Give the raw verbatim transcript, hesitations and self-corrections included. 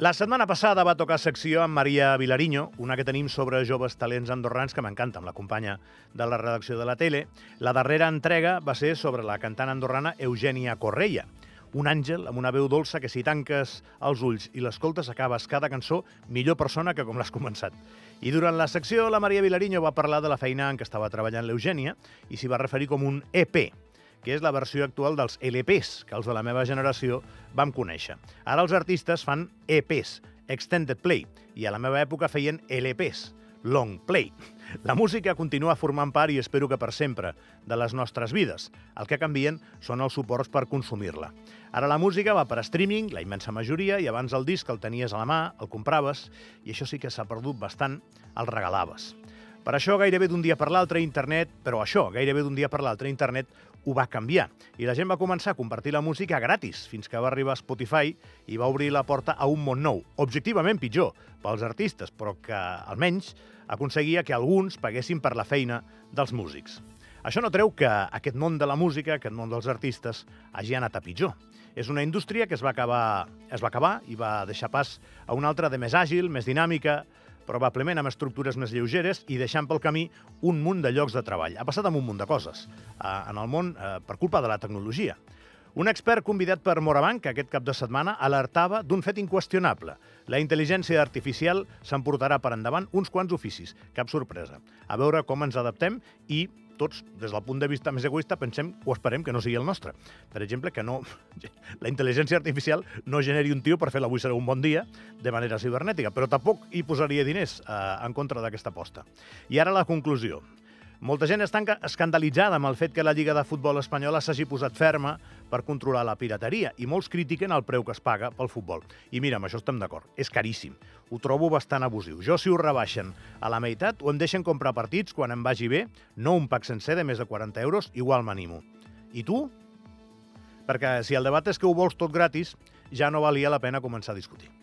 La setmana passada va tocar secció amb Maria Vilariño, una que tenim sobre joves talents andorrans que m'encanta, amb la companya de la redacció de la tele. La darrera entrega va ser sobre la cantant andorrana Eugènia Correia, un àngel amb una veu dolça que si tanques els ulls i l'escoltes acabes cada cançó millor persona que com l'has començat. I durant la secció la Maria Vilariño va parlar de la feina en què estava treballant l'Eugènia i s'hi va referir com un E P, que és la versió actual dels L Ps, que els de la meva generació vam conèixer. Ara els artistes fan E Ps, Extended Play, i a la meva època feien L Ps, Long Play. La música continua formant part, i espero que per sempre, de les nostres vides. El que canvien són els suports per consumir-la. Ara la música va per streaming, la immensa majoria, i abans el disc el tenies a la mà, el compraves, i això sí que s'ha perdut bastant, el regalaves. Per això gairebé d'un dia per l'altre internet, però això, gairebé d'un dia per l'altre internet, ho va canviar. I la gent va començar a compartir la música gratis, fins que va arribar Spotify i va obrir la porta a un món nou, objectivament pitjor pels artistes, però que almenys aconseguia que alguns paguessin per la feina dels músics. Això no treu que aquest món de la música, aquest món dels artistes, hagi anat a pitjor. És una indústria que es va acabar, es va acabar i va deixar pas a una altra de més àgil, més dinàmica, probablement amb estructures més lleugeres i deixant pel camí un munt de llocs de treball. Ha passat amb un munt de coses eh, en el món eh, per culpa de la tecnologia. Un expert convidat per Morabanc aquest cap de setmana alertava d'un fet inqüestionable. La intel·ligència artificial s'emportarà per endavant uns quants oficis. Cap sorpresa. A veure com ens adaptem i tots, des del punt de vista més egoista, pensem o esperem que no sigui el nostre. Per exemple, que no, la intel·ligència artificial no generi un tio per fer l'avui serà un bon dia de manera cibernètica, però tampoc hi posaria diners eh, en contra d'aquesta aposta. I ara la conclusió. Molta gent està escandalitzada amb el fet que la Lliga de Futbol espanyola s'hagi posat ferma per controlar la pirateria i molts critiquen el preu que es paga pel futbol. I mira, amb això estem d'acord, és caríssim. Ho trobo bastant abusiu. Jo, si ho rebaixen a la meitat o em deixen comprar partits quan em vagi bé, no un pack sencer de més de quaranta euros, igual m'animo. I tu? Perquè si el debat és que ho vols tot gratis, ja no valia la pena començar a discutir.